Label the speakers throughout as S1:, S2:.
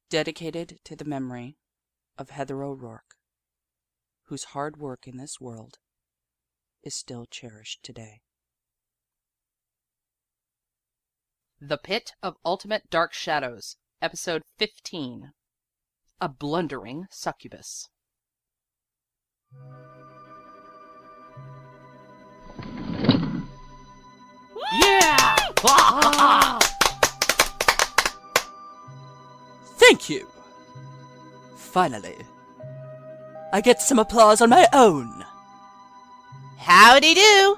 S1: dedicated to the memory of Heather O'Rourke, whose hard work in this world is still cherished today.
S2: The Pit of Ultimate Dark Shadows, Episode 15. A Blundering Succubus. Yeah!
S1: Thank you! Finally, I get some applause on my own.
S2: Howdy do!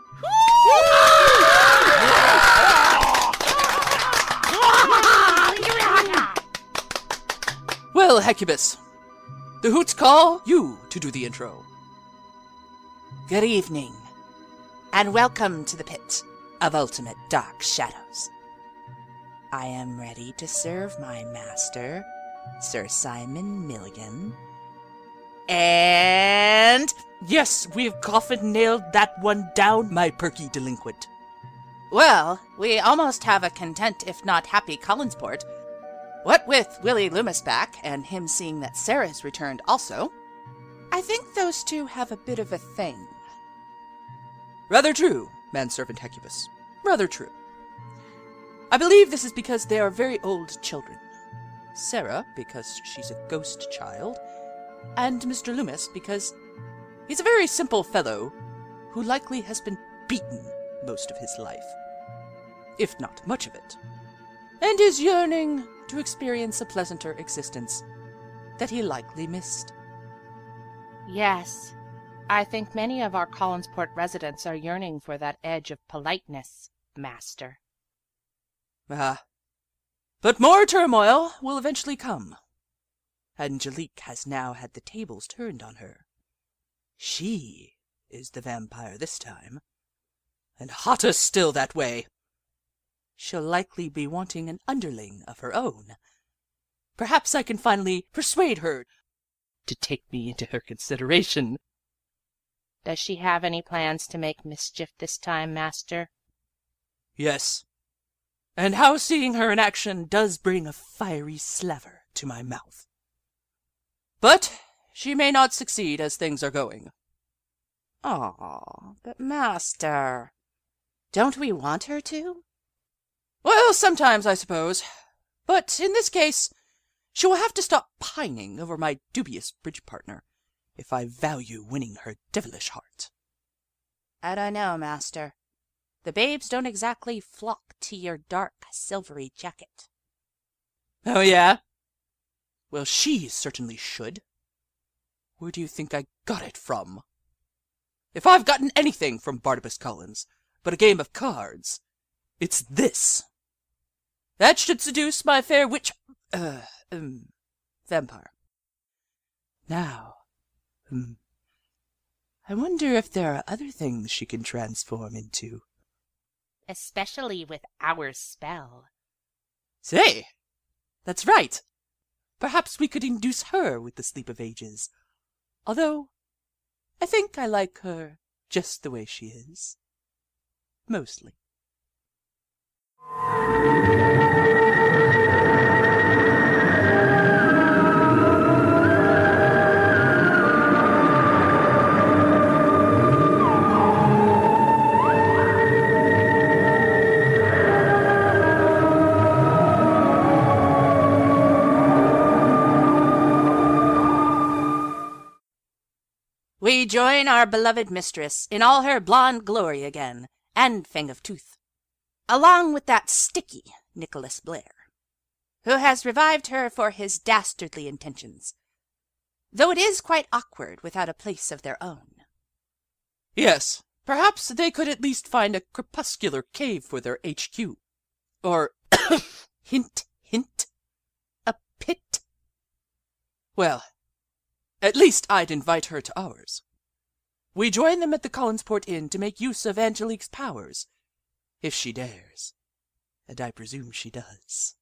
S1: Well, Hecubus, the hoots call you to do the intro. Good evening, and welcome to the Pit of Ultimate Dark Shadows. I am ready to serve my master, Sir Simon Milligan. And yes, we've coffin-nailed that one down, my perky delinquent. Well, we almost have a content, if not happy, Collinsport. What with Willie Loomis back, and him seeing that Sarah's returned also, I think those two have a bit of a thing. Rather true, manservant Hecubus. Rather true. I believe this is because they are very old children. Sarah, because she's a ghost child, and Mr. Loomis, because he's a very simple fellow who likely has been beaten most of his life, if not much of it, and is yearning to experience a pleasanter existence that he likely missed.
S3: Yes, I think many of our Collinsport residents are yearning for that edge of politeness, Master.
S1: But more turmoil will eventually come. Angelique has now had the tables turned on her. She is the vampire this time, and hotter still that way. She'll likely be wanting an underling of her own. Perhaps I can finally persuade her to take me into her consideration.
S3: Does she have any plans to make mischief this time, Master?
S1: Yes. And how seeing her in action does bring a fiery slaver to my mouth. But she may not succeed as things are going.
S3: Aw, but Master, don't we want her to?
S1: Well, sometimes, I suppose. But in this case, she will have to stop pining over my dubious bridge partner, if I value winning her devilish heart.
S3: I don't know, Master. The babes don't exactly flock to your dark, silvery jacket.
S1: Oh, yeah? Well, she certainly should. Where do you think I got it from? If I've gotten anything from Barnabas Collins but a game of cards, it's this. That should seduce my fair witch... vampire. Now, I wonder if there are other things she can transform into.
S3: Especially with our spell.
S1: Say, that's right. Perhaps we could induce her with the sleep of ages. Although, I think I like her just the way she is. Mostly. We join our beloved mistress in all her blonde glory again, and Fang of Tooth, along with that sticky Nicholas Blair, who has revived her for his dastardly intentions, though it is quite awkward without a place of their own. Yes, perhaps they could at least find a crepuscular cave for their HQ. Or, hint, hint, a pit. Well, at least I'd invite her to ours. We join them at the Collinsport Inn to make use of Angelique's powers, if she dares, and I presume she does.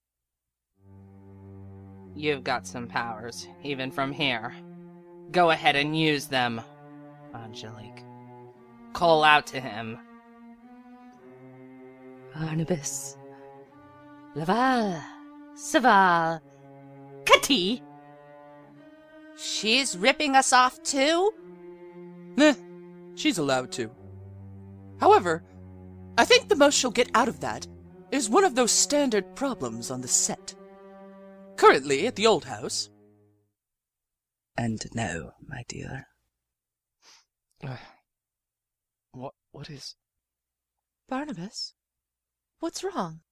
S2: You've got some powers, even from here. Go ahead and use them, Angelique. Call out to him.
S3: Barnabas, Laval, Saval, tea.
S1: She's ripping us off too?
S4: Nah, she's allowed to. However, I think the most she'll get out of that is one of those standard problems on the set. Currently at the old house. And now, my dear. What is...
S5: Barnabas, what's wrong?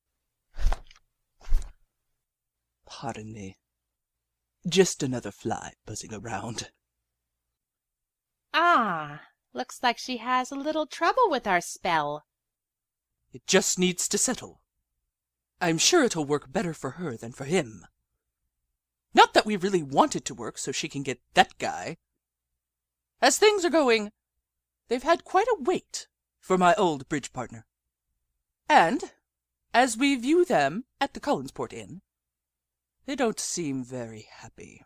S4: Pardon me. Just another fly buzzing around.
S3: Ah, looks like she has a little trouble with our spell.
S4: It just needs to settle. I'm sure it'll work better for her than for him. Not that we really want it to work so she can get that guy. As things are going, they've had quite a wait for my old bridge partner. And, as we view them at the Collinsport Inn, they don't seem very happy.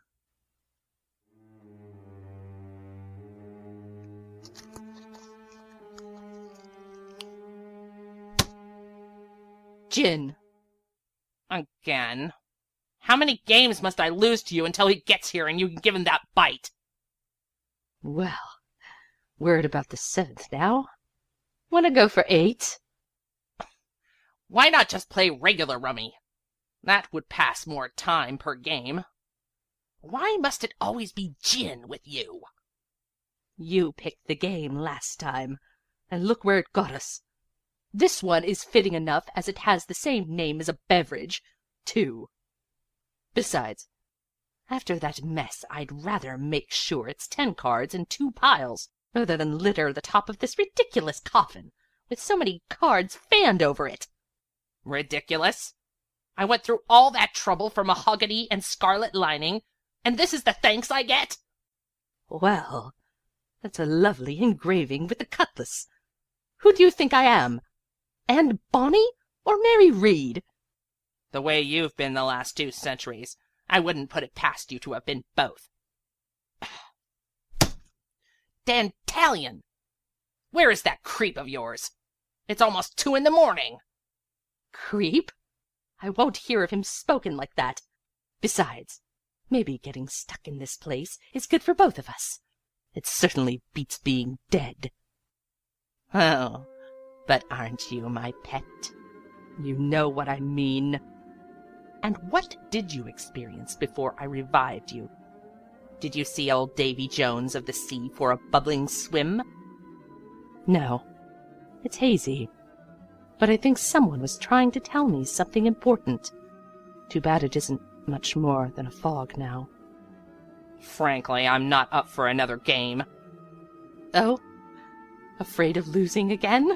S3: Jin.
S2: Again. How many games must I lose to you until he gets here and you can give him that bite?
S3: Well, we're at about the 7th now. Wanna go for 8?
S2: Why not just play regular rummy? That would pass more time per game. Why must it always be Jin with you?
S3: You picked the game last time, and look where it got us. This one is fitting enough as it has the same name as a beverage, too. Besides, after that mess, I'd rather make sure it's 10 cards in 2 piles, rather than litter the top of this ridiculous coffin with so many cards fanned over it.
S2: Ridiculous? I went through all that trouble for mahogany and scarlet lining, and this is the thanks I get?
S3: Well, that's a lovely engraving with the cutlass. Who do you think I am? Anne Bonny or Mary Read?
S2: The way you've been the last 2 centuries, I wouldn't put it past you to have been both. Dantalion! Where is that creep of yours? It's almost 2 in the morning.
S3: Creep? I won't hear of him spoken like that. Besides, maybe getting stuck in this place is good for both of us. It certainly beats being dead. Oh, but aren't you my pet? You know what I mean. And what did you experience before I revived you? Did you see old Davy Jones of the sea for a bubbling swim? No, it's hazy. But I think someone was trying to tell me something important. Too bad it isn't much more than a fog now.
S2: Frankly, I'm not up for another game.
S3: Oh? Afraid of losing again?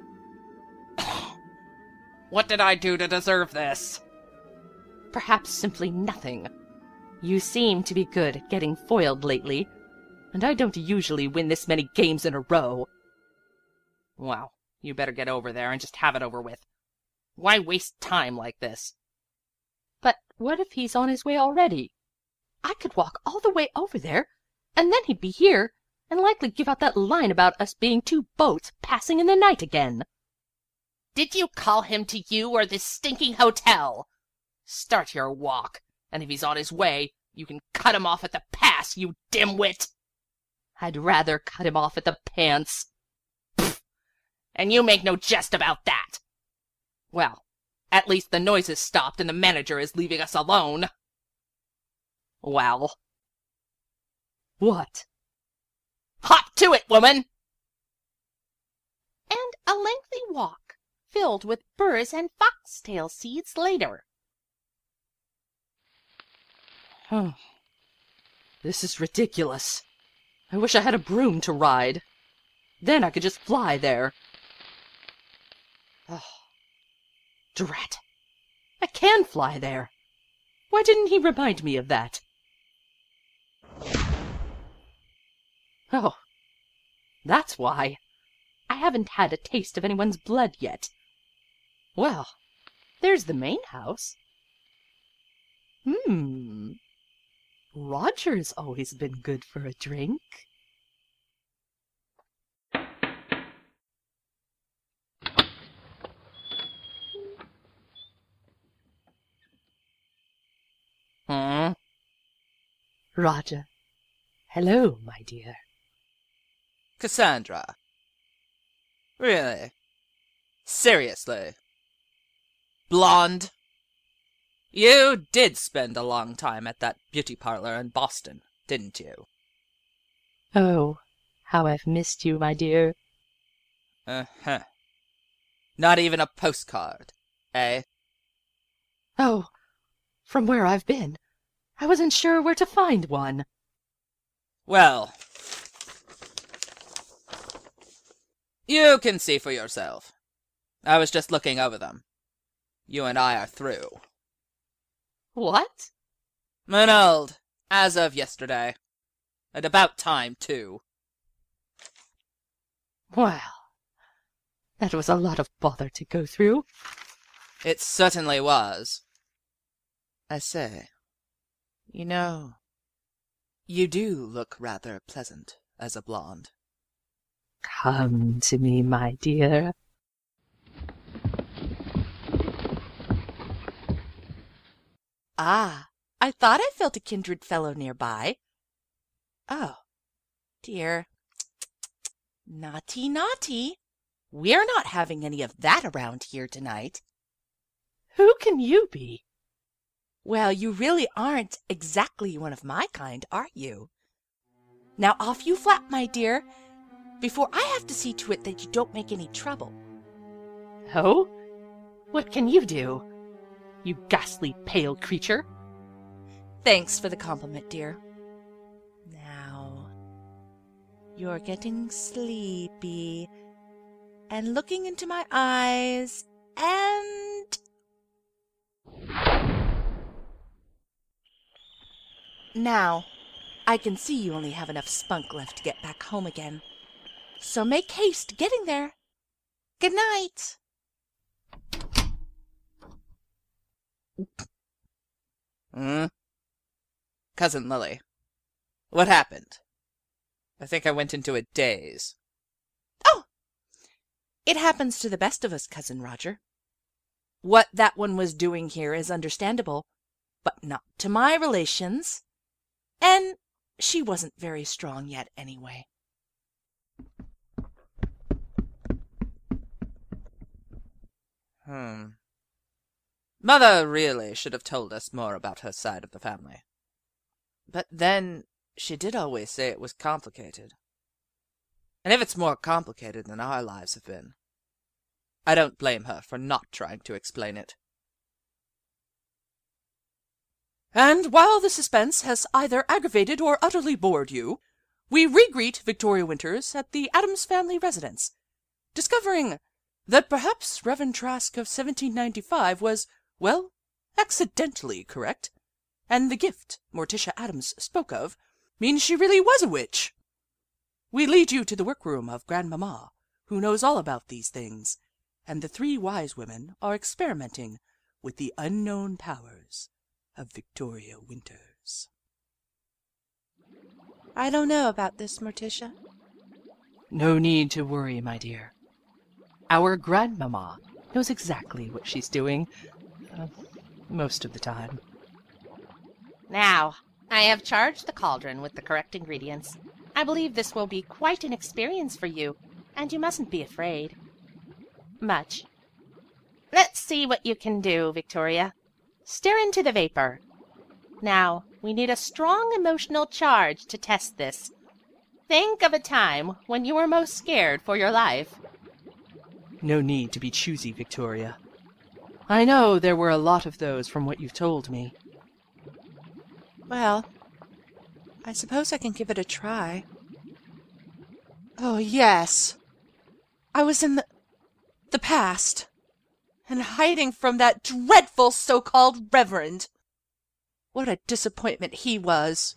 S2: What did I do to deserve this?
S3: Perhaps simply nothing. You seem to be good at getting foiled lately, and I don't usually win this many games in a row.
S2: Well, you better get over there and just have it over with. Why waste time like this?
S3: But what if he's on his way already? I could walk all the way over there, and then he'd be here, and likely give out that line about us being 2 boats passing in the night again.
S2: Did you call him to you or this stinking hotel? Start your walk, and if he's on his way, you can cut him off at the pass, you dimwit!
S3: I'd rather cut him off at the pants.
S2: Pfft. And you make no jest about that. Well, at least the noise has stopped and the manager is leaving us alone. Well?
S3: What?
S2: Hop to it, woman!
S3: And a lengthy walk, filled with burrs and foxtail seeds later. Oh, this is ridiculous. I wish I had a broom to ride. Then I could just fly there. Oh, drat. I can fly there. Why didn't he remind me of that? Oh, that's why. I haven't had a taste of anyone's blood yet. Well, there's the main house. Roger's always been good for a drink. Roger. Hello, my dear.
S4: Cassandra. Really? Seriously? Blonde? You did spend a long time at that beauty parlor in Boston, didn't you?
S3: Oh, how I've missed you, my dear.
S4: Uh-huh. Not even a postcard, eh?
S3: Oh, from where I've been, I wasn't sure where to find one.
S4: Well, you can see for yourself. I was just looking over them. You and I are through.
S3: What?
S4: Annulled, as of yesterday. And about time, too.
S3: Well, that was a lot of bother to go through.
S4: It certainly was. I say, you know, you do look rather pleasant as a blonde.
S3: Come to me, my dear.
S1: Ah, I thought I felt a kindred fellow nearby. Oh, dear. Naughty, naughty. We're not having any of that around here tonight.
S3: Who can you be?
S1: Well, you really aren't exactly one of my kind, are you? Now off you flap, my dear, before I have to see to it that you don't make any trouble.
S3: Oh? What can you do? You ghastly pale creature.
S1: Thanks for the compliment, dear. Now, you're getting sleepy and looking into my eyes and... Now, I can see you only have enough spunk left to get back home again. So make haste getting there. Good night.
S4: Cousin Lily, what happened? I think I went into a daze.
S1: Oh! It happens to the best of us, Cousin Roger. What that one was doing here is understandable, but not to my relations. And she wasn't very strong yet anyway.
S4: Mother really should have told us more about her side of the family. But then, she did always say it was complicated. And if it's more complicated than our lives have been, I don't blame her for not trying to explain it. And while the suspense has either aggravated or utterly bored you, we re-greet Victoria Winters at the Addams family residence, discovering that perhaps Reverend Trask of 1795 was, well, accidentally correct, and the gift Morticia Addams spoke of means she really was a witch. We lead you to the workroom of Grandmamma, who knows all about these things, and the three wise women are experimenting with the unknown powers of Victoria Winters. I don't know about this, Morticia.
S3: No need to worry, my dear. Our Grandmamma knows exactly what she's doing, most of the time.
S2: Now, I have charged the cauldron with the correct ingredients. I believe this will be quite an experience for you, and you mustn't be afraid. Much. Let's see what you can do, Victoria. Stir into the vapor. Now, we need a strong emotional charge to test this. Think of a time when you were most scared for your life.
S3: No need to be choosy, Victoria. I know there were a lot of those from what you've told me.
S1: Well, I suppose I can give it a try. Oh, yes. I was in the past, and hiding from that dreadful so-called Reverend. What a disappointment he was.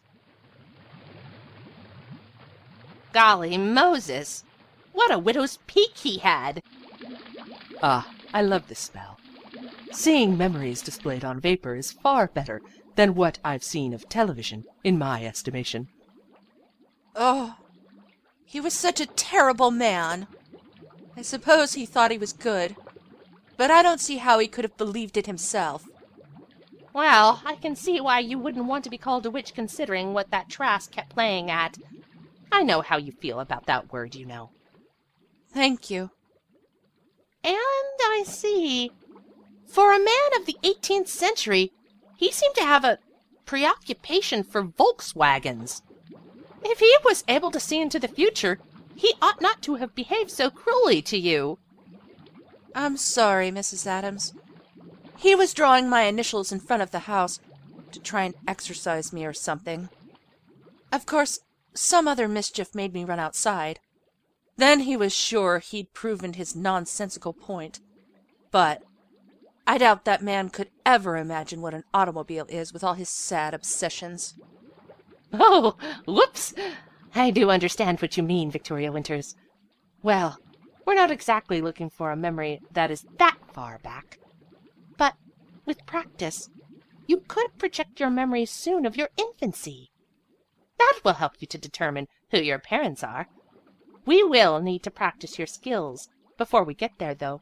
S2: Golly Moses! What a widow's peak he had!
S3: Ah, I love this spell. Seeing memories displayed on vapor is far better than what I've seen of television, in my estimation.
S1: Oh, he was such a terrible man. I suppose he thought he was good, but I don't see how he could have believed it himself.
S2: Well, I can see why you wouldn't want to be called a witch considering what that Trask kept playing at. I know how you feel about that word, you know.
S1: Thank you.
S2: And I see. For a man of the 18th century, he seemed to have a preoccupation for Volkswagens. If he was able to see into the future, he ought not to have behaved so cruelly to you.
S1: I'm sorry, Mrs. Adams. He was drawing my initials in front of the house to try and exorcise me or something. Of course, some other mischief made me run outside. Then he was sure he'd proven his nonsensical point. But I doubt that man could ever imagine what an automobile is with all his sad obsessions.
S2: Oh, whoops! I do understand what you mean, Victoria Winters. Well, we're not exactly looking for a memory that is that far back. But with practice, you could project your memories soon of your infancy. That will help you to determine who your parents are. We will need to practice your skills before we get there, though.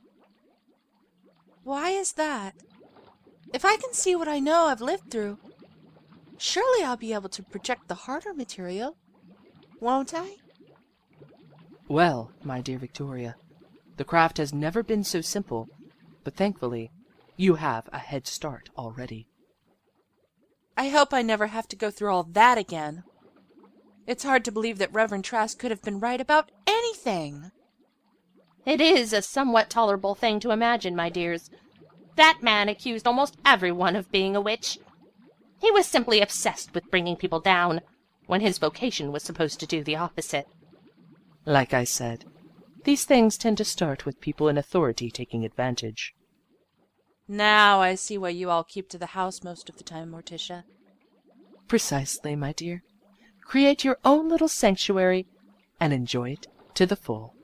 S1: Why is that? If I can see what I know I've lived through, surely I'll be able to project the harder material, won't I?
S4: Well, my dear Victoria, the craft has never been so simple, but thankfully, you have a head start already.
S1: I hope I never have to go through all that again. It's hard to believe that Reverend Trask could have been right about anything.
S2: It is a somewhat tolerable thing to imagine, my dears. That man accused almost everyone of being a witch. He was simply obsessed with bringing people down, when his vocation was supposed to do the opposite.
S4: Like I said, these things tend to start with people in authority taking advantage.
S1: Now I see why you all keep to the house most of the time, Morticia.
S4: Precisely, my dear. Create your own little sanctuary and enjoy it to the full.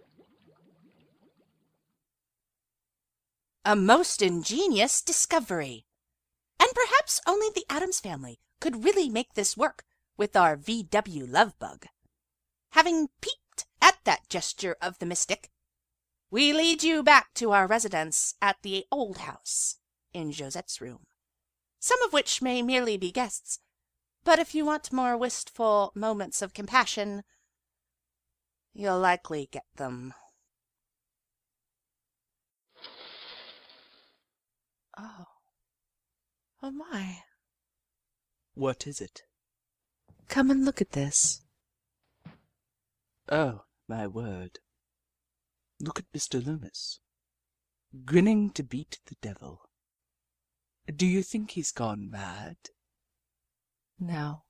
S1: A most ingenious discovery. And perhaps only the Addams family could really make this work with our VW love bug. Having peeped at that gesture of the mystic, we lead you back to our residence at the old house in Josette's room, some of which may merely be guests, but if you want more wistful moments of compassion, you'll likely get them.
S5: Oh. Oh my.
S4: What is it?
S5: Come and look at this.
S4: Oh, my word. Look at Mr. Loomis. Grinning to beat the devil. Do you think he's gone mad?
S5: No.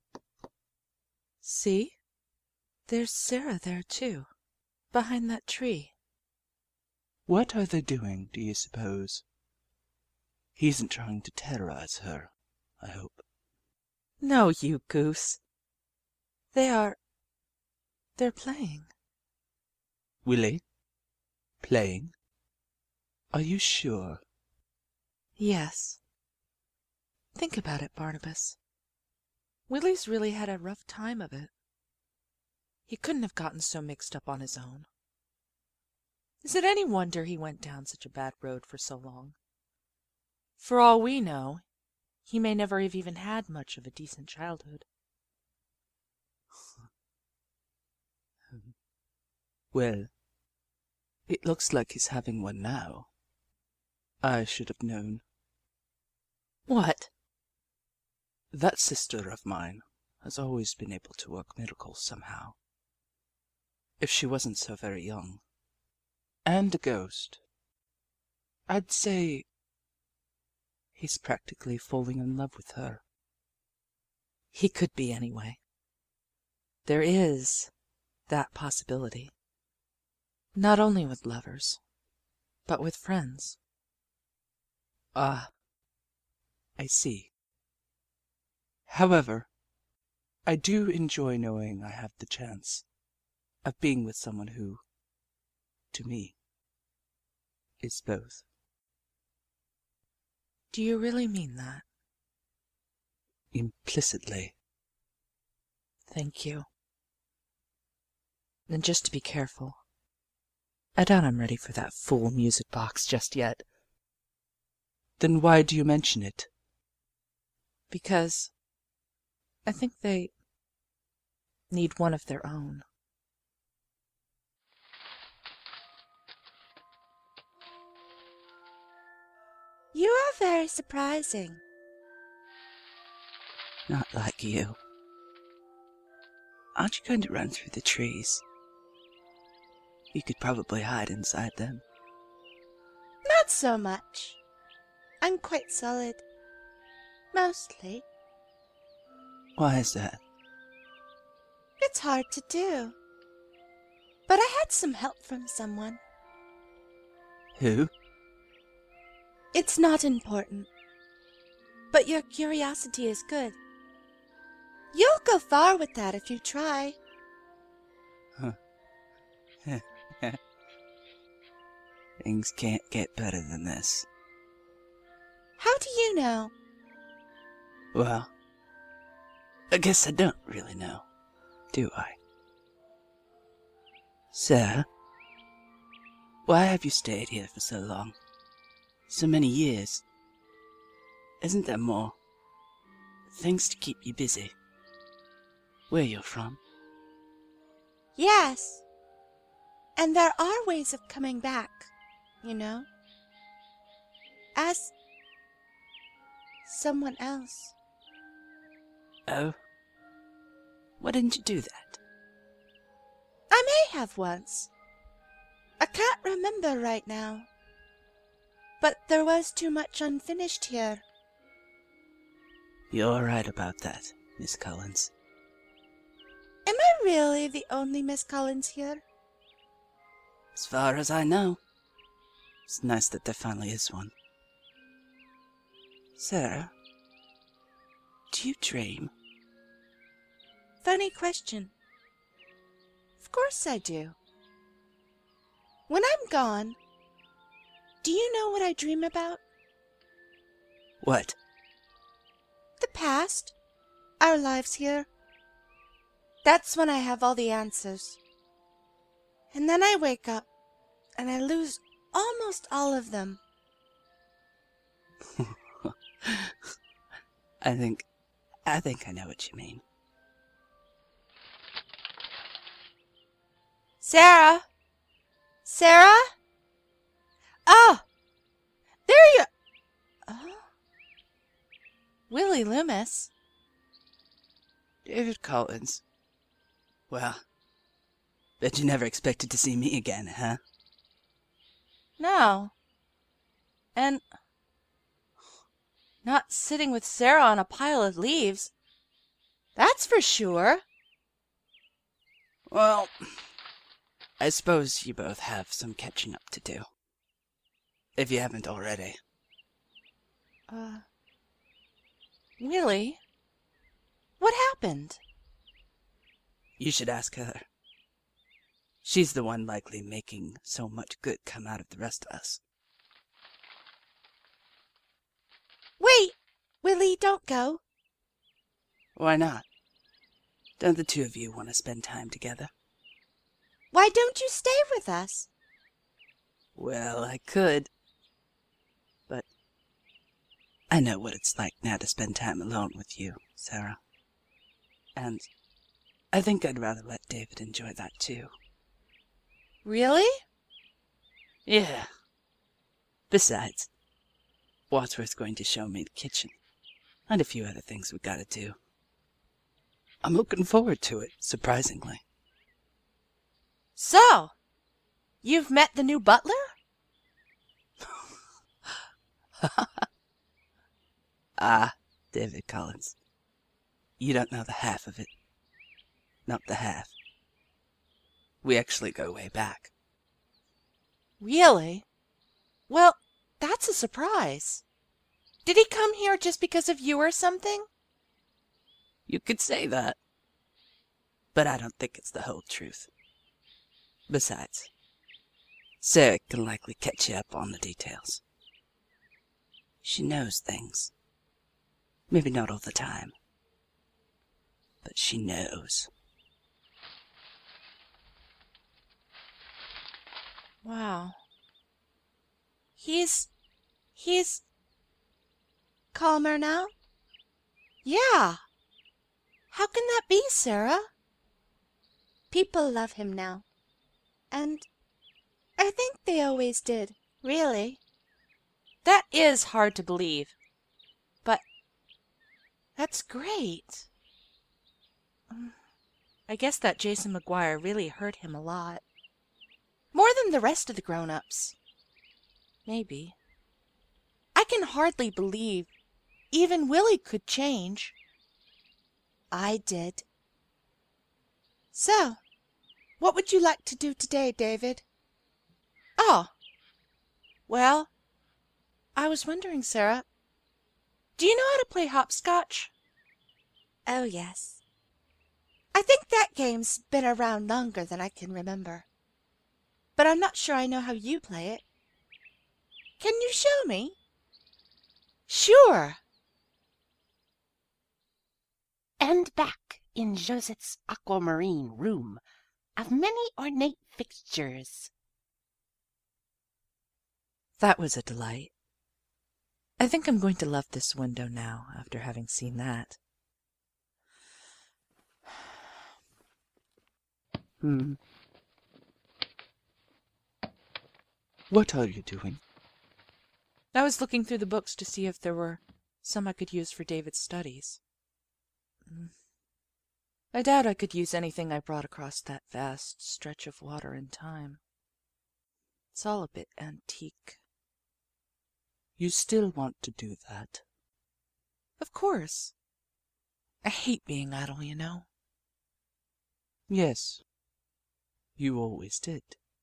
S5: See? There's Sarah there, too. Behind that tree.
S4: What are they doing, do you suppose? He isn't trying to terrorize her, I hope.
S5: No, you goose. They're playing.
S4: Willie? Playing? Are you sure?
S5: Yes. Think about it, Barnabas. Willie's really had a rough time of it. He couldn't have gotten so mixed up on his own. Is it any wonder he went down such a bad road for so long? For all we know, he may never have even had much of a decent childhood.
S4: Well, it looks like he's having one now. I should have known.
S5: What?
S4: That sister of mine has always been able to work miracles somehow. If she wasn't so very young. And a ghost. I'd say he's practically falling in love with her.
S5: He could be anyway. There is that possibility. Not only with lovers, but with friends.
S4: Ah, I see. However, I do enjoy knowing I have the chance of being with someone who, to me, is both.
S5: Do you really mean that?
S4: Implicitly.
S5: Thank you. And just to be careful, I doubt I'm ready for that fool music box just yet.
S4: Then why do you mention it?
S5: because I think they need one of their own.
S6: You are very surprising.
S7: Not like you. Aren't you going to run through the trees? You could probably hide inside them.
S6: Not so much. I'm quite solid. Mostly.
S7: Why is that?
S6: It's hard to do. But I had some help from someone.
S7: Who?
S6: It's not important. But your curiosity is good. You'll go far with that if you try.
S7: Huh. Things can't get better than this.
S6: How do you know?
S7: Well, I guess I don't really know, do I? Sarah, why have you stayed here for so long? So many years? Isn't there more? Things to keep you busy. Where you're from?
S6: Yes. And there are ways of coming back, you know? As someone else.
S7: Oh? Why didn't you do that?
S6: I may have once. I can't remember right now. But there was too much unfinished here.
S7: You're right about that, Miss Collins.
S6: Am I really the only Miss Collins here?
S7: As far as I know. It's nice that there finally is one. Sarah, do you dream?
S6: Funny question. Of course I do. When I'm gone, do you know what I dream about?
S7: What?
S6: The past. Our lives here. That's when I have all the answers. And then I wake up, and I lose almost all of them.
S7: I think I know what you mean.
S6: Sarah? Sarah? Oh! There you... Oh. Willie Loomis.
S7: David Collins. Well, bet you never expected to see me again, huh?
S1: No. And not sitting with Sarah on a pile of leaves. That's for sure.
S7: Well, I suppose you both have some catching up to do. If you haven't already.
S1: Willie? What happened?
S7: You should ask her. She's the one likely making so much good come out of the rest of us.
S6: Wait! Willie, don't go.
S7: Why not? Don't the two of you want to spend time together?
S6: Why don't you stay with us?
S7: Well, I could. But I know what it's like now to spend time alone with you, Sarah. And I think I'd rather let David enjoy that too.
S1: Really?
S7: Yeah. Besides, Wadsworth's going to show me the kitchen, and a few other things we gotta do. I'm looking forward to it, surprisingly.
S1: So, you've met the new butler?
S7: Ah, David Collins. You don't know the half of it. Not the half. We actually go way back.
S1: Really? Well, that's a surprise. Did he come here just because of you or something?
S7: You could say that. But I don't think it's the whole truth. Besides, Sarah can likely catch you up on the details. She knows things. Maybe not all the time. But she knows.
S1: Wow.
S6: He's calmer now? Yeah. How can that be, Sarah? People love him now. And I think they always did, really.
S5: That is hard to believe. But that's great. I guess that Jason McGuire really hurt him a lot. More than the rest of the grown-ups. Maybe. I can hardly believe even Willie could change.
S6: I did. So, what would you like to do today, David?
S5: Oh. Well, I was wondering, Sarah, do you know how to play hopscotch?
S6: Oh, yes. I think that game's been around longer than I can remember. But I'm not sure I know how you play it. Can you show me?
S5: Sure.
S2: And back in Josette's aquamarine room of many ornate fixtures.
S5: That was a delight. I think I'm going to love this window now after having seen that.
S7: What are you doing?
S5: I was looking through the books to see if there were some I could use for David's studies. I doubt I could use anything I brought across that vast stretch of water and time. It's all a bit antique.
S7: You still want to do that?
S5: Of course. I hate being idle, you know.
S7: Yes. You always did.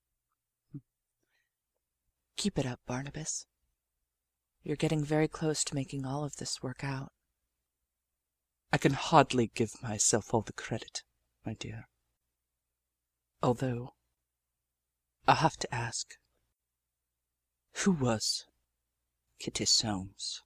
S5: Keep it up, Barnabas. You're getting very close to making all of this work out.
S7: I can hardly give myself all the credit, my dear. Although, I have to ask, who was Kitty Soames?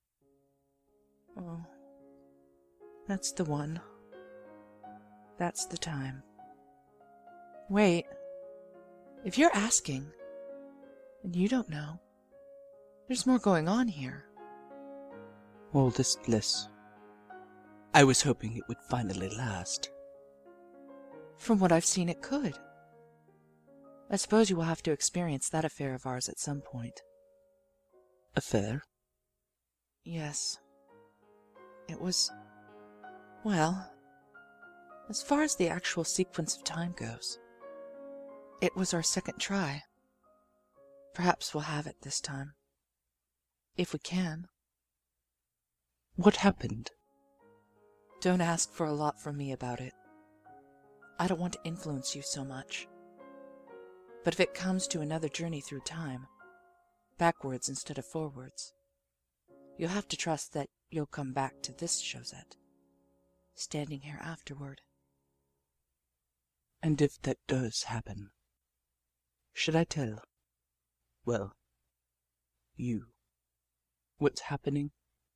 S5: Oh, that's the one. That's the time. Wait, if you're asking, and you don't know, there's more going on here.
S7: All this bliss. I was hoping it would finally last.
S5: From what I've seen, it could. I suppose you will have to experience that affair of ours at some point.
S7: Affair?
S5: Yes. It was... well, as far as the actual sequence of time goes, it was our second try. Perhaps we'll have it this time. If we can.
S7: What happened?
S5: Don't ask for a lot from me about it. I don't want to influence you so much. But if it comes to another journey through time, backwards instead of forwards, you'll have to trust that you'll come back to this Josette, standing here afterward.
S7: And if that does happen, should I tell, well, you, what's happening?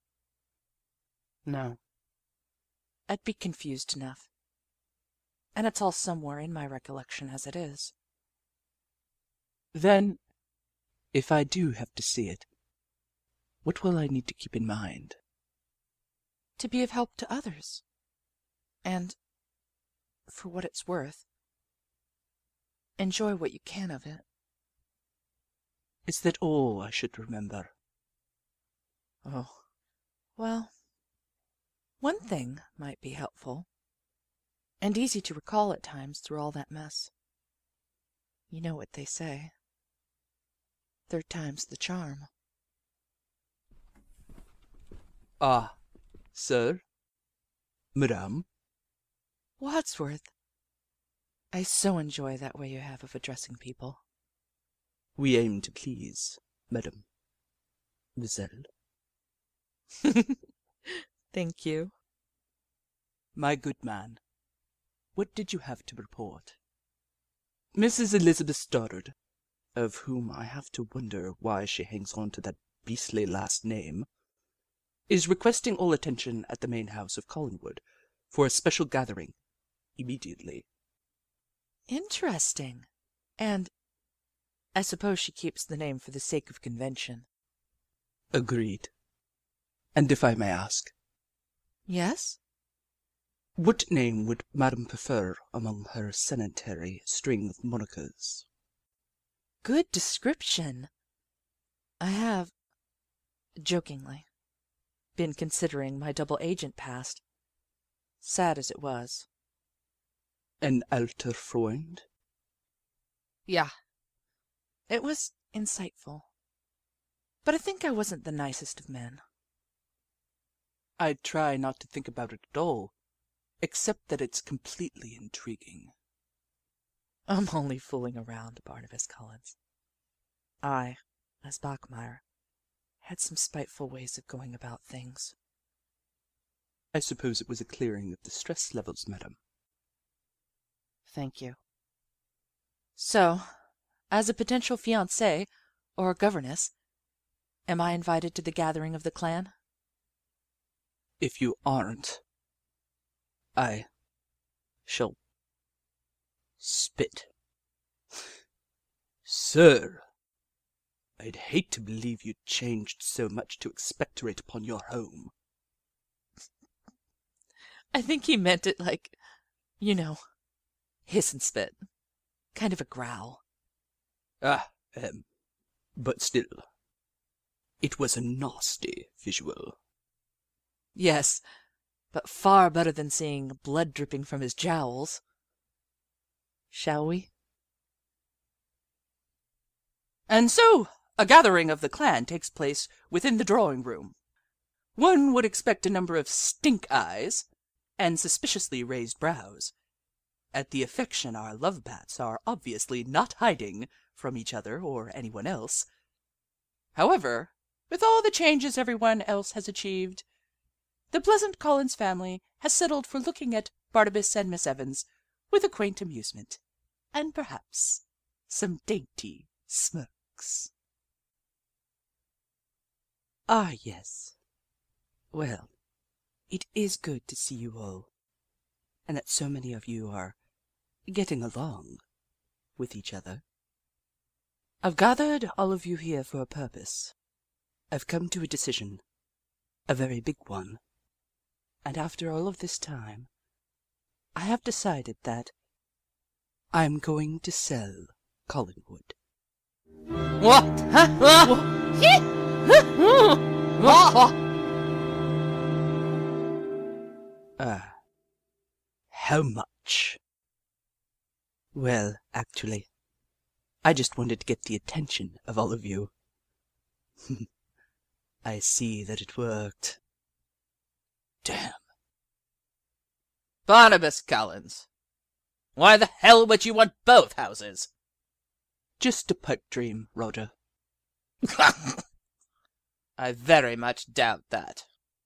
S5: No. I'd be confused enough. And it's all somewhere in my recollection as it is.
S7: Then, if I do have to see it, what will I need to keep in mind?
S5: To be of help to others. And, for what it's worth, enjoy what you can of it.
S7: Is that all I should remember?
S5: Oh, well, one thing might be helpful, and easy to recall at times through all that mess. You know what they say. Third time's the charm.
S7: Ah, sir? Madame?
S5: Wadsworth, I so enjoy that way you have of addressing people.
S7: We aim to please, madam. Giselle?
S5: Thank you.
S7: My good man, what did you have to report? Mrs. Elizabeth Stoddard, of whom I have to wonder why she hangs on to that beastly last name, is requesting all attention at the main house of Collinwood for a special gathering, immediately.
S5: Interesting. And I suppose she keeps the name for the sake of convention.
S7: Agreed. And if I may ask,
S5: Yes?
S7: What name would Madame prefer among her sanitary string of monikers?
S5: Good description. I have, jokingly, been considering my double agent past, sad as it was.
S7: An alter Freund?
S5: Yeah. It was insightful. But I think I wasn't the nicest of men.
S4: I try not to think about it at all, except that it's completely intriguing.
S5: I'm only fooling around, Barnabas Collins. I, as Bachmeyer, had some spiteful ways of going about things.
S7: I suppose it was a clearing of the stress levels, madam.
S5: Thank you. So, as a potential fiancée or governess, am I invited to the gathering of the clan?
S7: If you aren't, I shall spit. Sir, I'd hate to believe you'd changed so much to expectorate upon your home.
S5: I think he meant it like, you know, hiss and spit. Kind of a growl.
S7: But still, it was a nasty visual.
S5: Yes, but far better than seeing blood dripping from his jowls. Shall we?
S4: And so, a gathering of the clan takes place within the drawing room. One would expect a number of stink eyes and suspiciously raised brows at the affection our love bats are obviously not hiding from each other or anyone else. However, with all the changes everyone else has achieved, the pleasant Collins family has settled for looking at Barnabas and Miss Evans with a quaint amusement, and perhaps some dainty smirks.
S7: Ah, yes. Well, it is good to see you all, and that so many of you are getting along with each other. I've gathered all of you here for a purpose. I've come to a decision, a very big one. And after all of this time, I have decided that I'm going to sell Collinwood.
S4: What?
S7: How much? Well, actually, I just wanted to get the attention of all of you. I see that it worked. Damn.
S4: Barnabas Collins, why the hell would you want both houses?
S7: Just a pipe dream, Roger.
S4: I very much doubt that.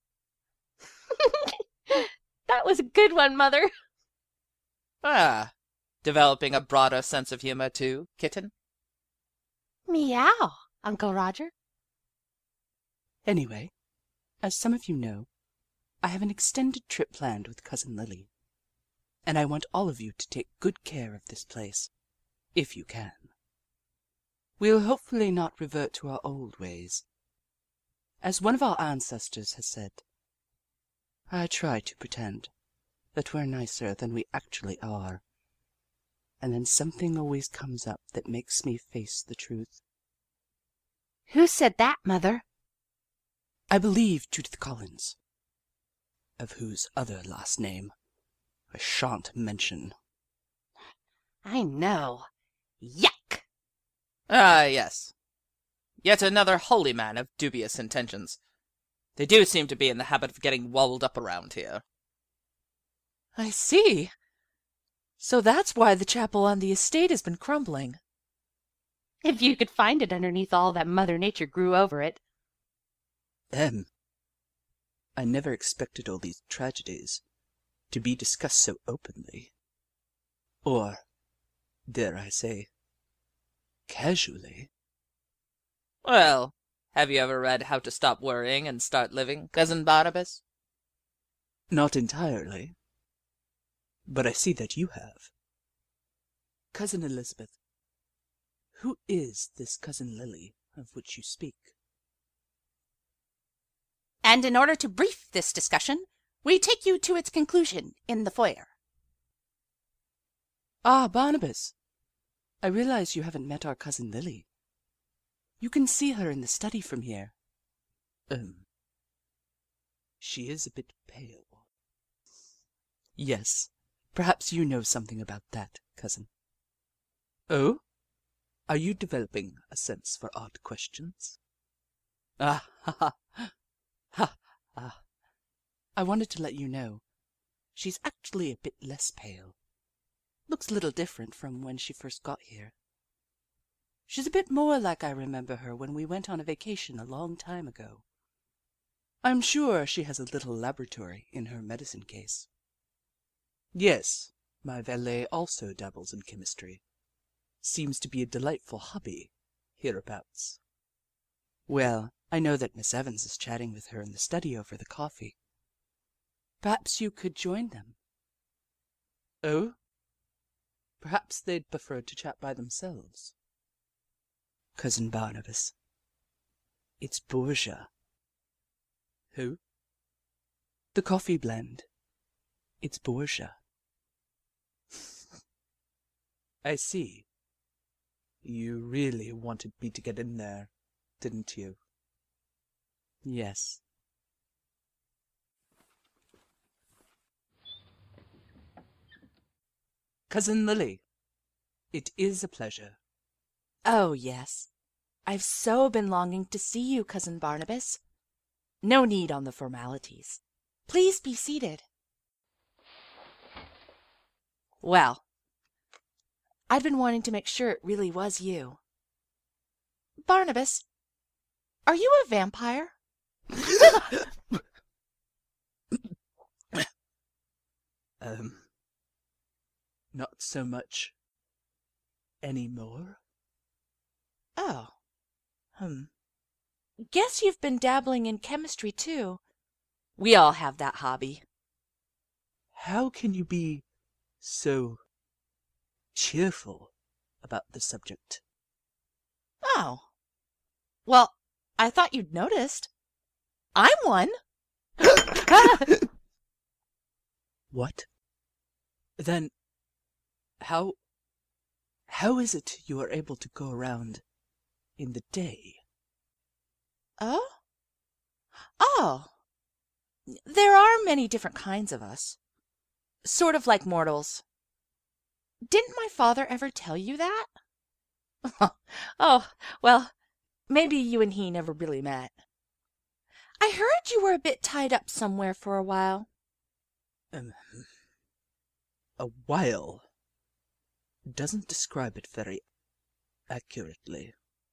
S2: That was a good one, Mother.
S4: Developing a broader sense of humor too, kitten?
S2: Meow, Uncle Roger.
S7: Anyway, as some of you know, I have an extended trip planned with Cousin Lily, and I want all of you to take good care of this place, if you can. We'll hopefully not revert to our old ways. As one of our ancestors has said, I try to pretend that we're nicer than we actually are, and then something always comes up that makes me face the truth.
S2: Who said that, Mother?
S7: I believe Judith Collins, of whose other last name I shan't mention.
S2: I know. Yuck!
S4: Yes. Yet another holy man of dubious intentions. They do seem to be in the habit of getting walled up around here.
S5: I see. So that's why the chapel on the estate has been crumbling.
S2: If you could find it underneath all that Mother Nature grew over it.
S7: I never expected all these tragedies to be discussed so openly. Or, dare I say, casually.
S4: Well, have you ever read How to Stop Worrying and Start Living, Cousin Barnabas?
S7: Not entirely. But I see that you have. Cousin Elizabeth, who is this Cousin Lily of which you speak?
S1: And in order to brief this discussion, We take you to its conclusion in the foyer.
S7: Ah, Barnabas. I realize you haven't met our cousin Lily. You can see her in the study from here. She is a bit pale. Yes, perhaps you know something about that, cousin. Oh? Are you developing a sense for odd questions? Ah, ha, ha, ha, ha. I wanted to let you know. She's actually a bit less pale. Looks a little different from when she first got here. She's a bit more like I remember her when we went on a vacation a long time ago. I'm sure she has a little laboratory in her medicine case. Yes, my valet also dabbles in chemistry. Seems to be a delightful hobby hereabouts. Well, I know that Miss Evans is chatting with her in the study over the coffee. Perhaps you could join them. Oh? Perhaps they'd prefer to chat by themselves. Cousin Barnabas, it's Borgia. Who? The coffee blend. It's Borgia. I see. You really wanted me to get in there, didn't you? Yes. Cousin Lily, it is a pleasure.
S1: Oh, yes. I've so been longing to see you, Cousin Barnabas. No need on the formalities. Please be seated. Well, I'd been wanting to make sure it really was you. Barnabas, are you a vampire?
S7: Not so much anymore.
S1: Oh. Guess you've been dabbling in chemistry, too. We all have that hobby.
S7: How can you be so cheerful about the subject?
S1: Oh. Well, I thought you'd noticed. I'm one.
S7: What? Then how is it you are able to go around in the day?
S1: Oh? Oh. There are many different kinds of us. Sort of like mortals. Didn't my father ever tell you that? Oh, well, maybe you and he never really met. I heard you were a bit tied up somewhere for a while.
S7: A while doesn't describe it very accurately.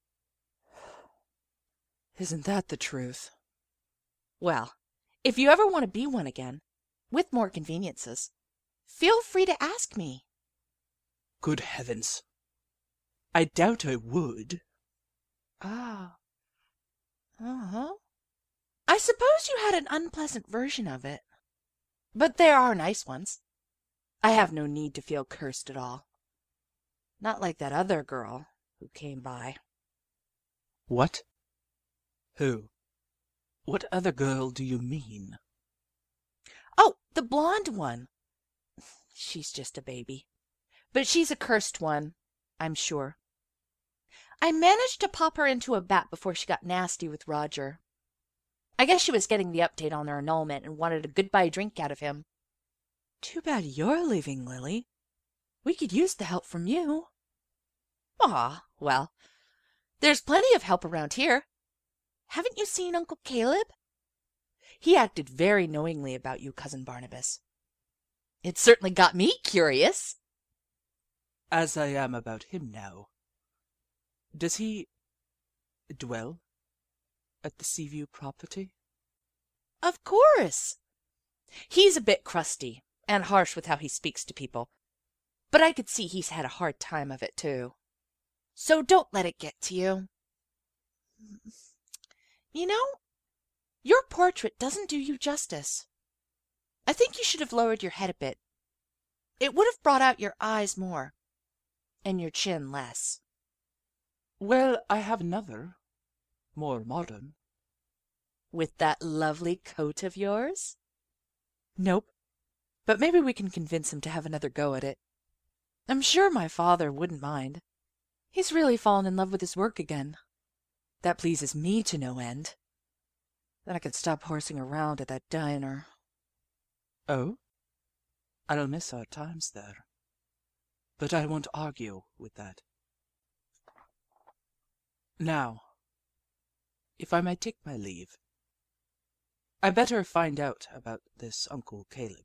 S1: Isn't that the truth? Well, if you ever want to be one again, with more conveniences, feel free to ask me.
S7: Good heavens. I doubt I would.
S1: Ah. Uh-huh. I suppose you had an unpleasant version of it. But there are nice ones. I have no need to feel cursed at all. Not like that other girl who came by.
S7: What? Who? What other girl do you mean?
S1: Oh, the blonde one. She's just a baby. But she's a cursed one, I'm sure. I managed to pop her into a bat before she got nasty with Roger. I guess she was getting the update on their annulment and wanted a goodbye drink out of him. Too bad you're leaving, Lily. We could use the help from you. Ah, well, there's plenty of help around here. Haven't you seen Uncle Caleb? He acted very knowingly about you, Cousin Barnabas. It certainly got me curious.
S7: As I am about him now. Does he dwell at the Seaview property?
S1: Of course. He's a bit crusty and harsh with how he speaks to people, but I could see he's had a hard time of it, too. So don't let it get to you. You know, your portrait doesn't do you justice. I think you should have lowered your head a bit. It would have brought out your eyes more, and your chin less.
S7: Well, I have another, more modern.
S1: With that lovely coat of yours?
S5: Nope. But maybe we can convince him to have another go at it. I'm sure my father wouldn't mind. He's really fallen in love with his work again. That pleases me to no end. Then I could stop horsing around at that diner.
S4: Oh? I'll miss our times there. But I won't argue with that. Now, if I may take my leave, I better find out about this Uncle Caleb.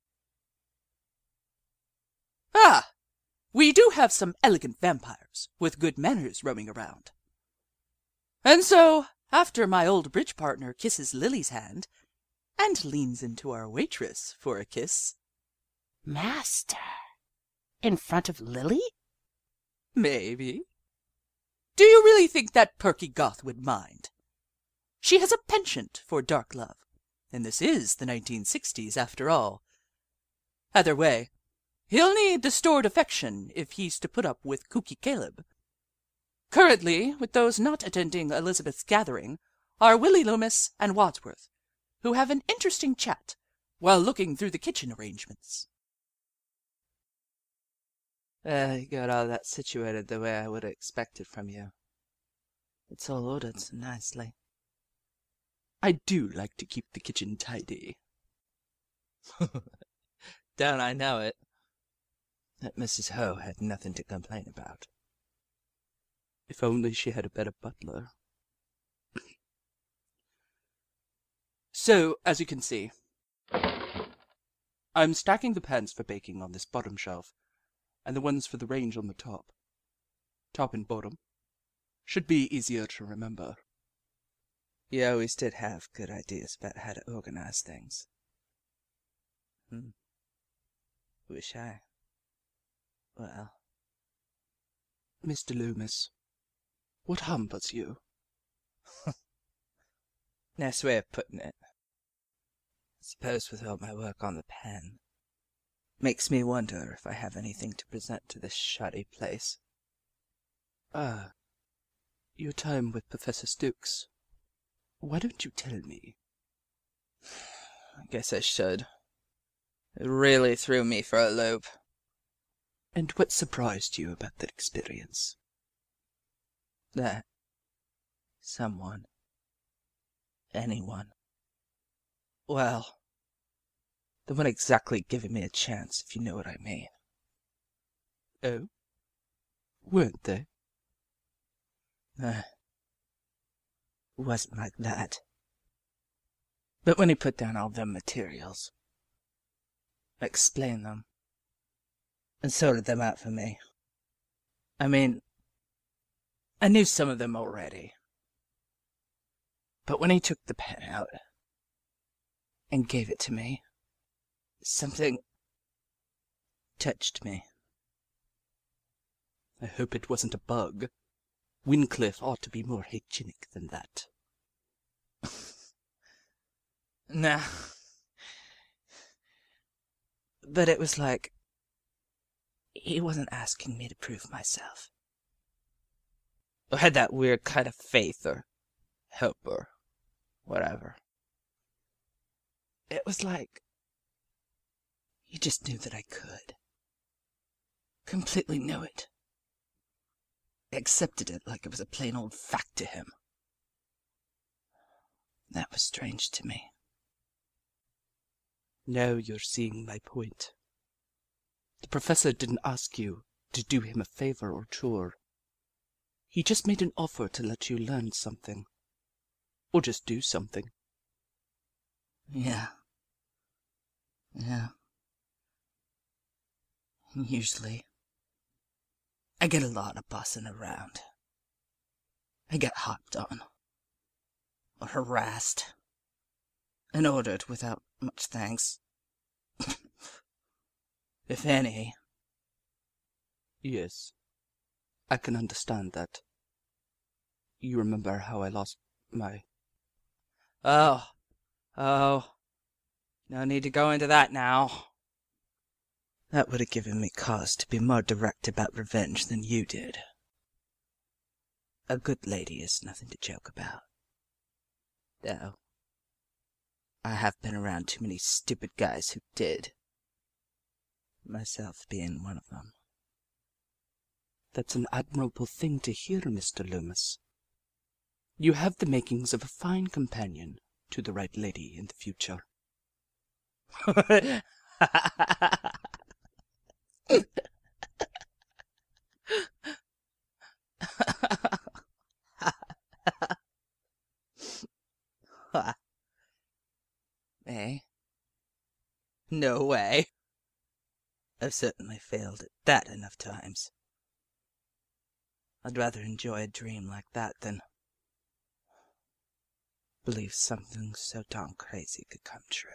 S4: Ah! We do have some elegant vampires with good manners roaming around. And so, after my old bridge partner kisses Lily's hand and leans into our waitress for a kiss.
S2: Master, in front of Lily?
S4: Maybe. Do you really think that perky goth would mind? She has a penchant for dark love, and this is the 1960s after all. Either way, he'll need the stored affection if he's to put up with kooky Caleb. Currently, with those not attending Elizabeth's gathering, are Willie Loomis and Wadsworth, who have an interesting chat while looking through the kitchen arrangements.
S7: You got all that situated the way I would have expected from you. It's all ordered so nicely.
S4: I do like to keep the kitchen tidy.
S7: Don't I know it? That Mrs. Ho had nothing to complain about.
S4: If only she had a better butler. So, as you can see, I'm stacking the pans for baking on this bottom shelf, and the ones for the range on the top. Top and bottom. Should be easier to remember.
S7: You always did have good ideas about how to organize things. Wish I... Well...
S4: Mr. Loomis, what humbugs you?
S7: Nice way of putting it. I suppose with all my work on the pen, makes me wonder if I have anything to present to this shoddy place.
S4: Ah, your time with Professor Stokes. Why don't you tell me?
S7: I guess I should. It really threw me for a loop.
S4: And what surprised you about that experience?
S7: That someone, anyone, well, they weren't exactly giving me a chance, if you know what I mean.
S4: Oh? Weren't they?
S7: It wasn't like that. But when he put down all them materials, explained them, and sorted them out for me, I mean, I knew some of them already. But when he took the pen out and gave it to me, something touched me.
S4: I hope it wasn't a bug. Wincliffe ought to be more hygienic than that.
S7: Nah. But it was like he wasn't asking me to prove myself. Or had that weird kind of faith or hope or whatever. It was like he just knew that I could. Completely knew it. Accepted it like it was a plain old fact to him. That was strange to me.
S4: Now you're seeing my point. The professor didn't ask you to do him a favor or chore. He just made an offer to let you learn something. Or just do something.
S7: Yeah. Usually, I get a lot of bossing around. I get hopped on, or harassed, and ordered without much thanks. If any.
S4: Yes, I can understand that. You remember how I lost my...
S7: Oh, no need to go into that now. That would have given me cause to be more direct about revenge than you did. A good lady is nothing to joke about. Though, I have been around too many stupid guys who did. Myself being one of them.
S4: That's an admirable thing to hear, Mr. Loomis. You have the makings of a fine companion to the right lady in the future.
S7: Me? No way. I've certainly failed at that enough times. I'd rather enjoy a dream like that than believe something so darn crazy could come true.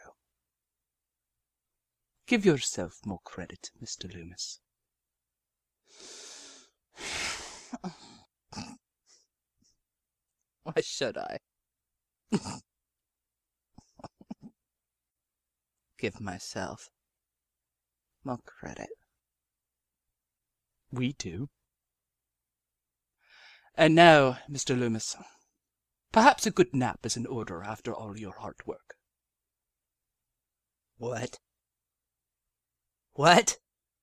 S4: Give yourself more credit, Mr. Loomis.
S7: Why should I? Give myself more credit.
S4: We do. And now, Mr. Loomis, perhaps a good nap is in order after all your hard work.
S7: What? What?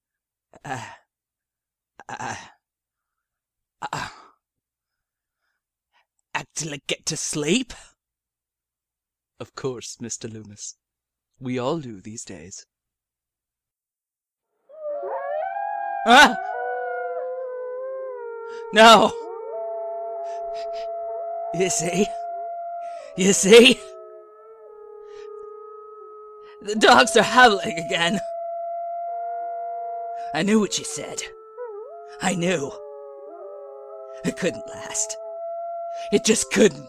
S7: Actually get to sleep?
S4: Of course, Mr. Loomis. We all do these days.
S7: Ah! No! You see? You see? The dogs are howling again. I knew what you said. I knew. It couldn't last. It just couldn't.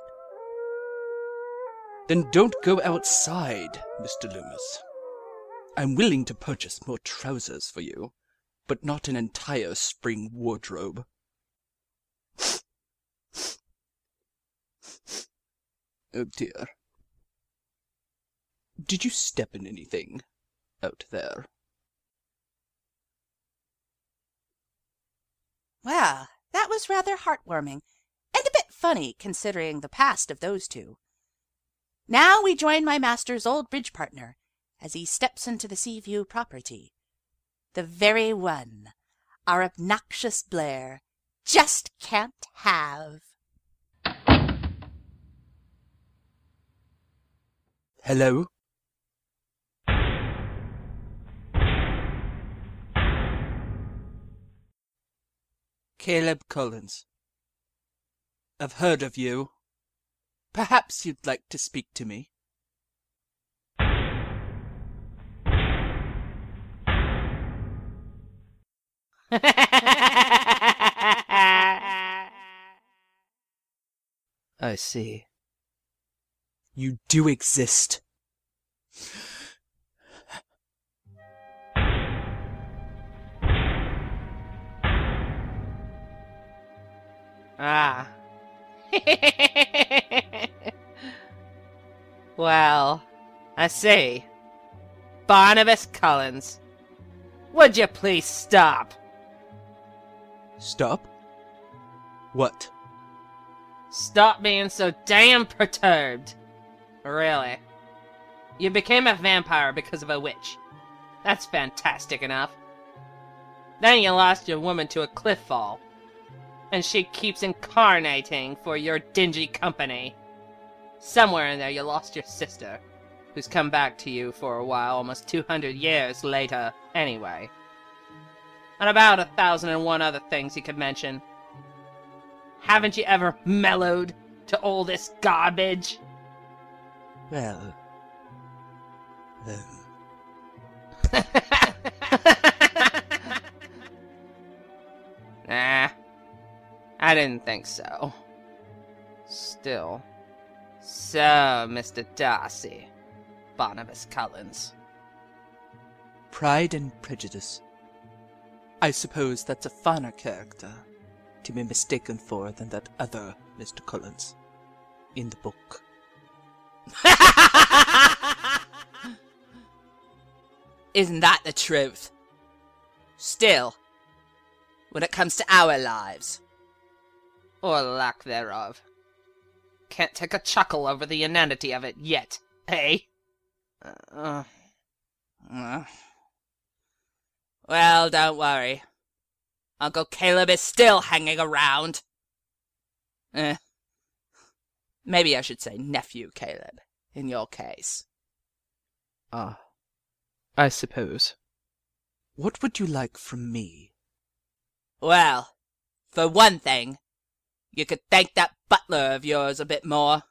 S4: Then don't go outside, Mr. Loomis. I'm willing to purchase more trousers for you, but not an entire spring wardrobe. Oh dear. Did you step in anything out there?
S1: Well, that was rather heartwarming, and a bit funny considering the past of those two. Now we join my master's old bridge partner as he steps into the Seaview property. The very one our obnoxious Blair just can't have.
S4: Hello? Caleb Collins. I've heard of you. Perhaps you'd like to speak to me.
S7: I see.
S4: You do exist.
S2: Ah. Well, I see. Barnabas Collins, would you please stop?
S4: Stop? What?
S2: Stop being so damn perturbed. Really. You became a vampire because of a witch. That's fantastic enough. Then you lost your woman to a cliff fall. And she keeps incarnating for your dingy company. Somewhere in there you lost your sister, who's come back to you for a while almost 200 years later anyway. And about 1,001 other things you could mention. Haven't you ever mellowed to all this garbage?
S7: Well,
S2: Nah, I didn't think so. Still. So, Mr. Darcy, Barnabas Collins.
S4: Pride and Prejudice. I suppose that's a finer character to be mistaken for than that other Mr. Collins in the book.
S1: Isn't that the truth? Still, when it comes to our lives,
S2: Or lack thereof. Can't take a chuckle over the inanity of it yet, eh?
S1: Well, don't worry. Uncle Caleb is still hanging around. Maybe I should say nephew Caleb, in your case.
S4: I suppose. What would you like from me?
S1: Well, for one thing, you could thank that butler of yours a bit more.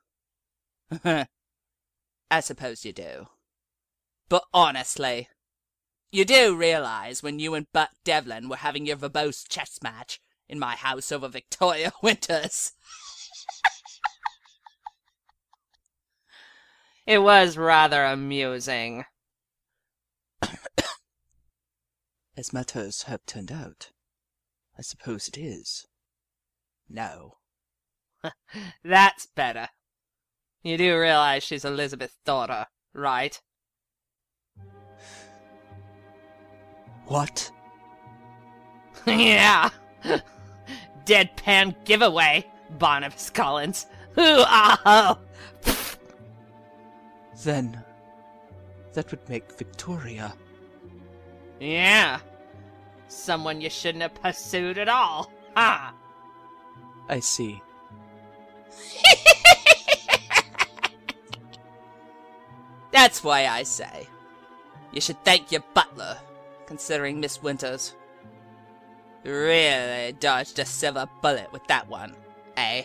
S1: I suppose you do. But honestly, you do realize when you and Buck Devlin were having your verbose chess match in my house over Victoria Winters.
S2: It was rather amusing.
S4: As matters have turned out, I suppose it is. No.
S2: That's better. You do realize she's Elizabeth's daughter, right?
S4: What?
S2: Yeah. Deadpan giveaway, Barnabas Collins. Hoo-ah-ho!
S4: Then, that would make Victoria.
S2: Yeah. Someone you shouldn't have pursued at all, huh?
S4: I see.
S1: That's why I say, you should thank your butler, considering Miss Winters. Really dodged a silver bullet with that one, eh?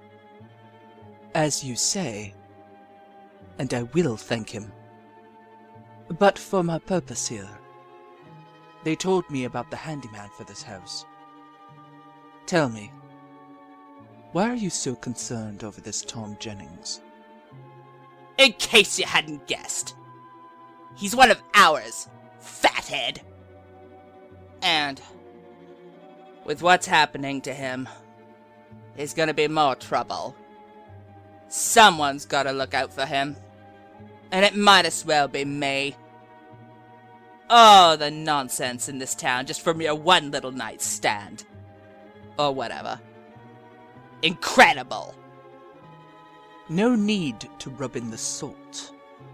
S4: As you say, and I will thank him. But for my purpose here, they told me about the handyman for this house. Tell me, why are you so concerned over this Tom Jennings?
S1: In case you hadn't guessed, he's one of ours, fathead. And with what's happening to him, there's gonna be more trouble. Someone's gotta look out for him. And it might as well be me. Oh, the nonsense in this town just from your one little nightstand. Or whatever. Incredible.
S4: No need to rub in the salt.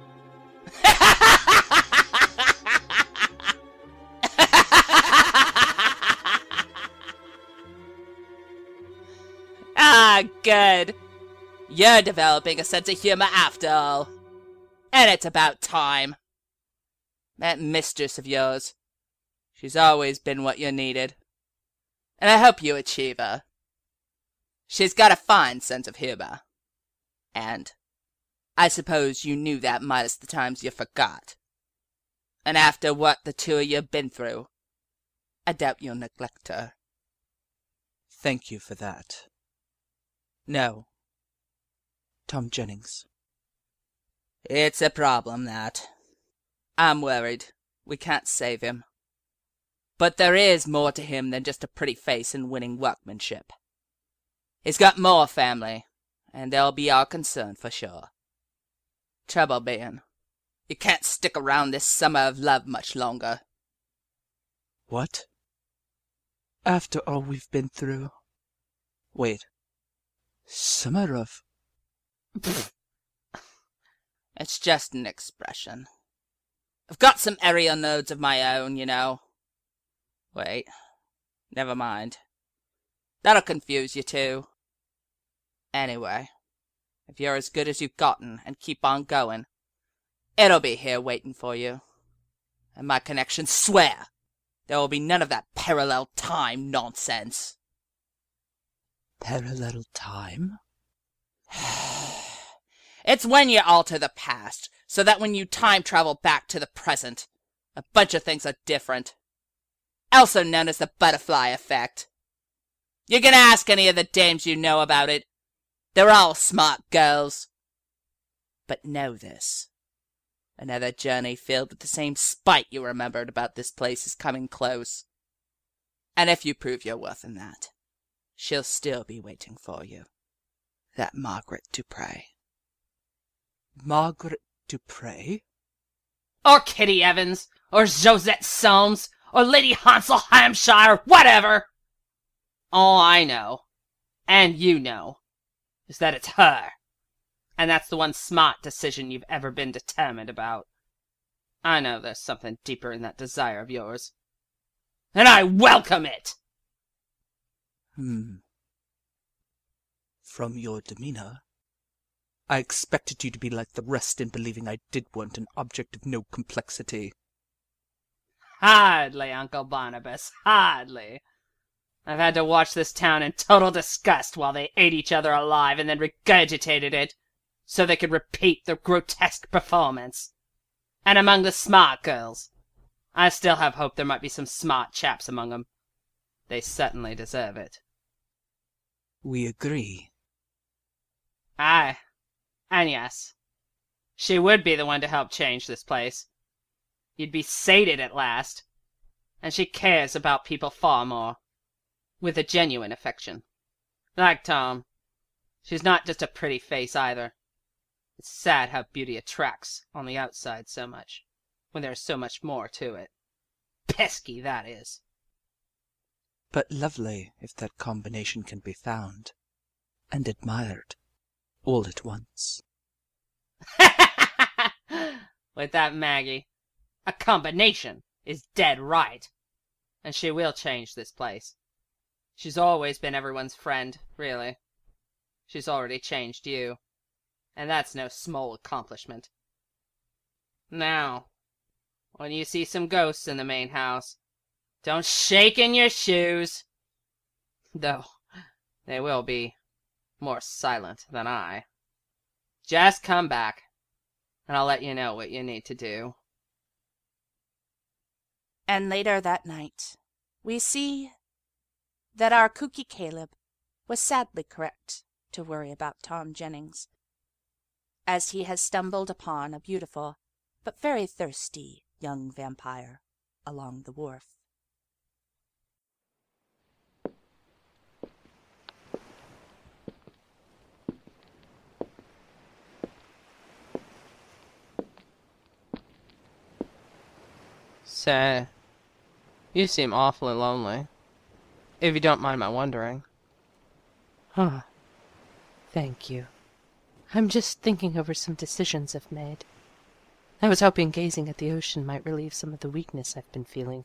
S1: Ah, good. You're developing a sense of humor after all. And it's about time. That mistress of yours, she's always been what you needed. And I hope you achieve her. She's got a fine sense of humor. And I suppose you knew that minus the times you forgot. And after what the two of you have been through, I doubt you'll neglect her.
S4: Thank you for that. No. Tom Jennings.
S1: It's a problem, that. I'm worried. We can't save him. But there is more to him than just a pretty face and winning workmanship. He's got more family, and they'll be our concern for sure. Trouble being, you can't stick around this summer of love much longer.
S4: What? After all we've been through? Wait. Summer of...
S1: It's just an expression. I've got some area nodes of my own, you know. Wait. Never mind. That'll confuse you too. Anyway, if you're as good as you've gotten and keep on going, it'll be here waiting for you. And my connections swear there will be none of that parallel time nonsense.
S4: Parallel time?
S1: It's when you alter the past, so that when you time travel back to the present, a bunch of things are different. Also known as the butterfly effect. You can ask any of the dames you know about it. They're all smart girls. But know this. Another journey filled with the same spite you remembered about this place is coming close. And if you prove your worth in that, she'll still be waiting for you. That Margaret Dupre.
S4: Margaret Dupre?
S2: Or Kitty Evans, or Josette Soames, or Lady Hansel Hampshire, whatever! All I know, and you know, is that it's her. And that's the one smart decision you've ever been determined about.
S8: I know there's something deeper in that desire of yours. And I welcome it!
S4: From your demeanor, I expected you to be like the rest in believing I did want an object of no complexity.
S8: Hardly, Uncle Barnabas, hardly. I've had to watch this town in total disgust while they ate each other alive and then regurgitated it so they could repeat the grotesque performance. And among the smart girls, I still have hope there might be some smart chaps among them. They certainly deserve it.
S4: We agree.
S8: Aye. And yes, she would be the one to help change this place. You'd be sated at last. And she cares about people far more. With a genuine affection. Like Tom. She's not just a pretty face either. It's sad how beauty attracts on the outside so much, when there's so much more to it. Pesky, that is.
S4: But lovely if that combination can be found. And admired. All at once.
S8: With that Maggie, a combination is dead right. And she will change this place. She's always been everyone's friend, really. She's already changed you. And that's no small accomplishment. Now, when you see some ghosts in the main house, don't shake in your shoes. Though, they will be more silent than I. Just come back, and I'll let you know what you need to do.
S1: And later that night, we see that our kooky Caleb was sadly correct to worry about Tom Jennings, as he has stumbled upon a beautiful but very thirsty young vampire along the wharf.
S8: Say, you seem awfully lonely. If you don't mind my wondering.
S3: Huh. Thank you. I'm just thinking over some decisions I've made. I was hoping gazing at the ocean might relieve some of the weakness I've been feeling.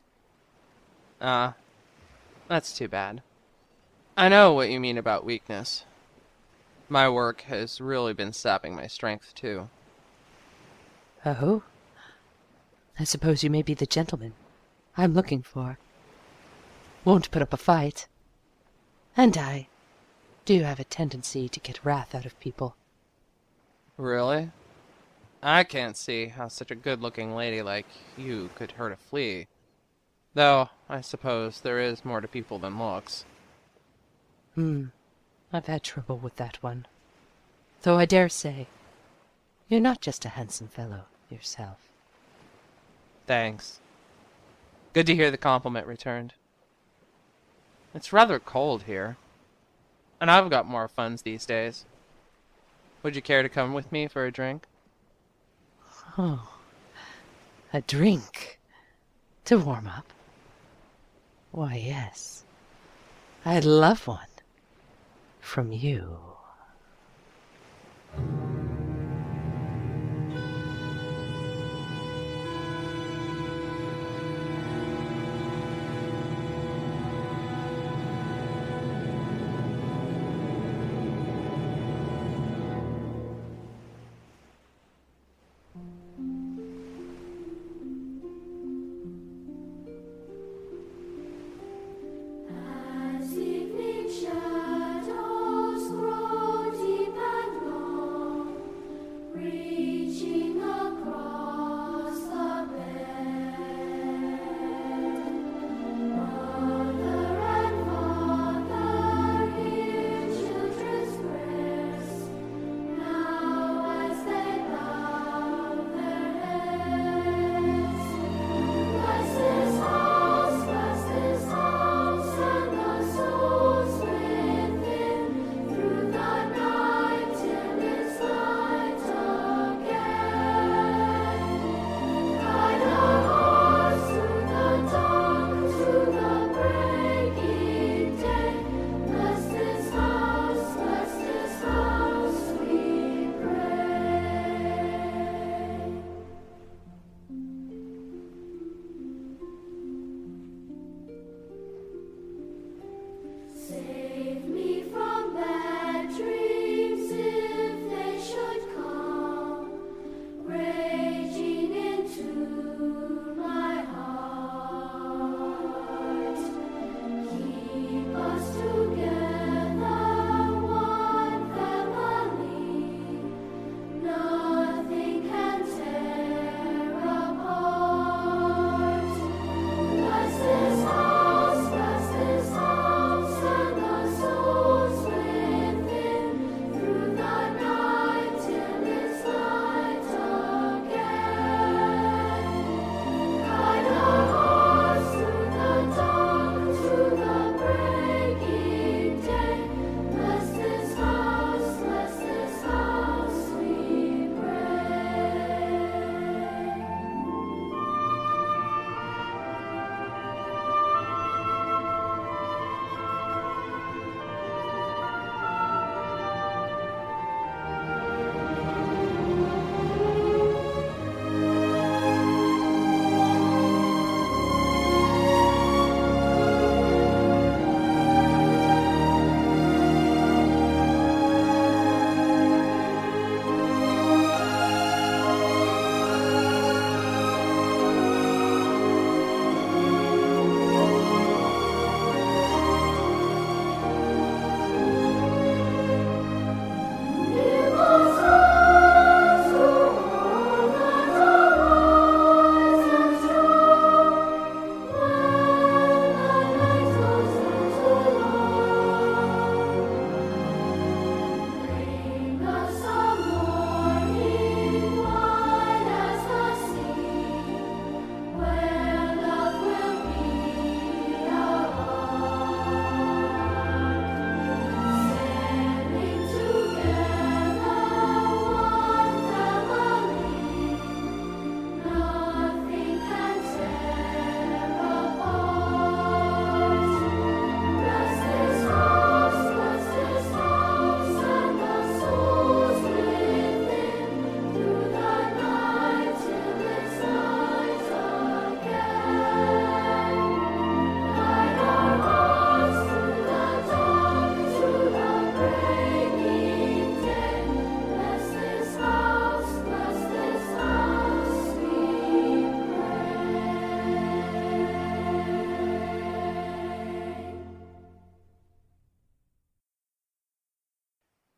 S8: That's too bad. I know what you mean about weakness. My work has really been sapping my strength, too.
S3: Oh? I suppose you may be the gentleman I'm looking for. Won't put up a fight. And I do have a tendency to get wrath out of people.
S8: Really? I can't see how such a good-looking lady like you could hurt a flea. Though, I suppose there is more to people than looks.
S3: I've had trouble with that one. Though I dare say, you're not just a handsome fellow yourself.
S8: Thanks. Good to hear the compliment returned. It's rather cold here. And I've got more funds these days. Would you care to come with me for a drink?
S3: Oh, a drink? To warm up? Why, yes. I'd love one. From you.
S9: As evening shadows grow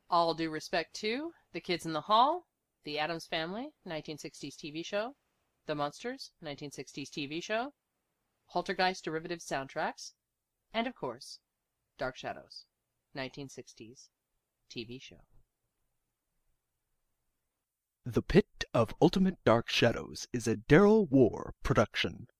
S8: All Due Respect 2, The Kids in the Hall, The Addams Family, 1960s TV show, The Munsters, 1960s TV show, Poltergeist derivative soundtracks, and of course, Dark Shadows, 1960s TV show.
S9: The Pit of Ultimate Dark Shadows is a Daryl War production.